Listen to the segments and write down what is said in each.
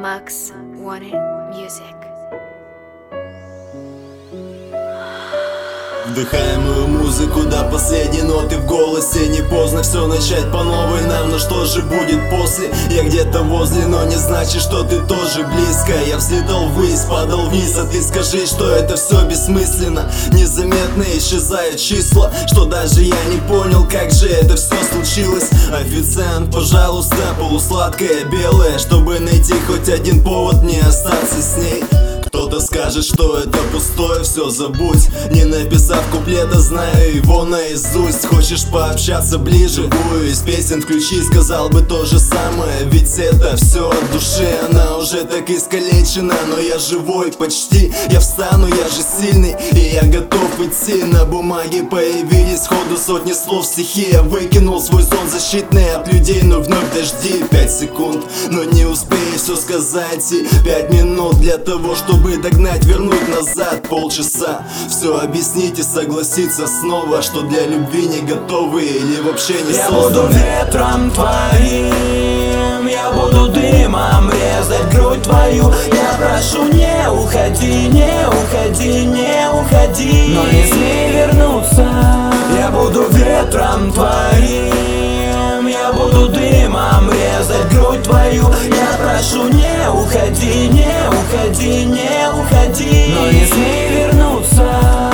Max Wanted Music. Вдыхаемую музыку до последней ноты в голосе. Не поздно все начать по новой нам, но что же будет после? Я где-то возле, но не значит, что ты тоже близко. Я взлетал ввысь, падал вниз, а ты скажи, что это все бессмысленно. Незаметно исчезают числа, что даже я не понял, как же это все случилось. Официант, пожалуйста, полусладкое белое, чтобы найти хоть один повод не остаться с ней. Кто-то скажет, что это пустое, все забудь. Не написав куплета, знаю его наизусть. Хочешь пообщаться ближе? Любую из песен включи, сказал бы то же самое. Ведь это все от души, она уже так искалечена. Но я живой почти, я встану, я же сильный. И я готов идти. На бумаге появились сходу сотни слов стихи. Я выкинул свой сон защитный от людей, но вновь дожди. 5 секунд, но не успею все сказать. И 5 минут для того, чтобы догнать, вернуть назад. Полчаса, все объяснить и согласиться снова, что для любви не готовы или вообще не созданы. Я буду ветром твоим, я буду дымом резать грудь твою. Я прошу, не уходи, не уходи, не уходи, но не смей вернуться. Я буду ветром твоим, я буду дымом резать грудь твою. Я прошу, не уходи, не уходи, не уходи, но не смей вернуться.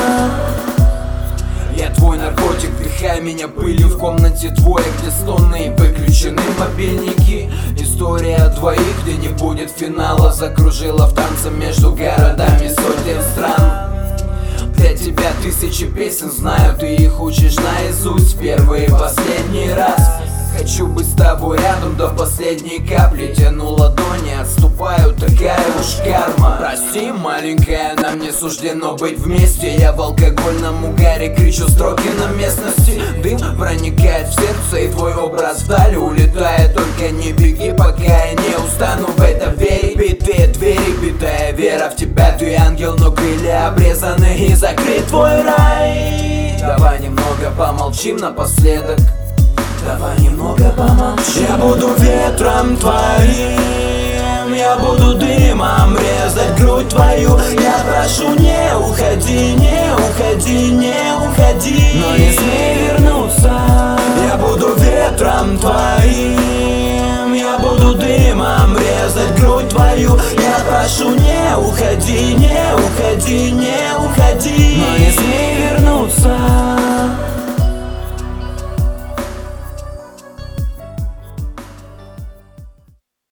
Я твой наркотик, вдыхай меня пылью в комнате двое, где стоны выключены мобильники. История двоих, где не будет финала, закружила в танце между городами сотен стран. Для тебя тысячи песен знаю, ты их учишь наизусть первый и последний раз. Хочу быть с тобой рядом до последней капли. Тяну ладони, отступаю, такая уж карма. Прости, маленькая, нам не суждено быть вместе. Я в алкогольном угаре кричу строки на местности. Дым проникает в сердце, и твой образ вдаль улетает. Только не беги, пока я не устану в это верить. Битые двери, битая вера в тебя. Ты ангел, но крылья обрезаны, и закрыт твой рай. Давай немного помолчим напоследок. Давай немного помолчим. Я буду ветром твоим, я буду дымом резать грудь твою. Я прошу, не уходи, не уходи, не уходи, но не смей вернуться. Я буду ветром твоим, я буду дымом резать грудь твою. Я прошу, не уходи, не уходи, не